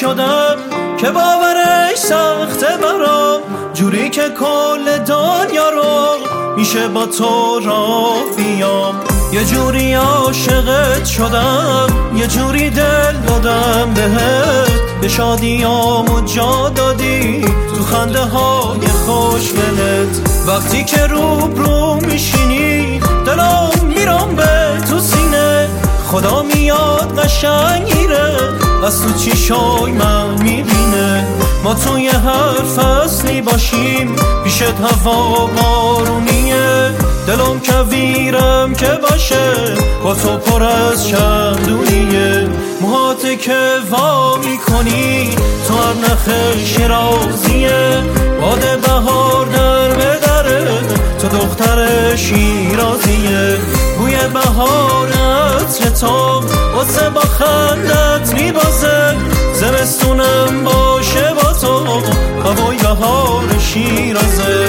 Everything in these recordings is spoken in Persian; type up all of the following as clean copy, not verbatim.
شدم که باورش سخته برام، جوری که کل دنیا رو میشه با تو را بیام. یه جوری عاشقت شدم، یه جوری دل دادم بهت، به شادیامو جا دادی تو خنده های خوشگلت. وقتی که روبرو میشینی دلم میرم به تو سینه، خدا میاد قشنگیره از تو چشای من میبینه. ما توی هر فصلی باشیم پیشت هوا بارونیه، دلم کویرم که باشه با تو پر از چندونیه. موهات که وا میکنی تو هر نخ شیرازیه، باد بهار در بدره تو دختر شیرازیه. بوی بهار عطر تو واسه با خندت میبازه، زمستونم باشه با تو هوای بهار شیرازه.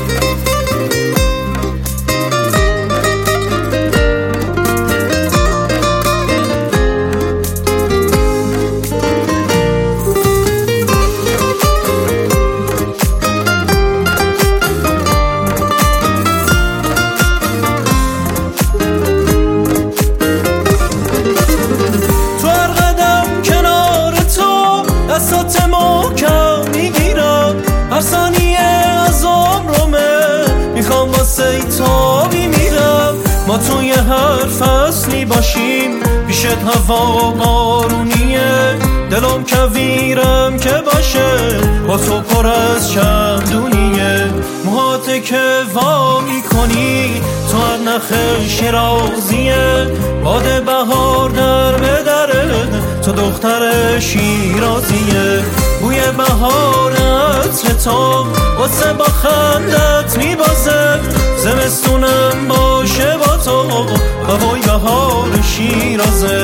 دستات محکم میگیرم، هر ثانیه از عمرمه میخوام واسه تو میمیرم. ما توی هر فصلی باشیم پیشت هوا بارونیه، دلم کویرم که باشه با تو پر از چندونیه. موهات که وا میکنی تو هر نخ شیرازیه، باد بهار در بدره تو دختر شیرازیه. بوی بهار عطر تو واسه با خندت میبازه، زمستونم باشه با تو هوای بهار شیرازه.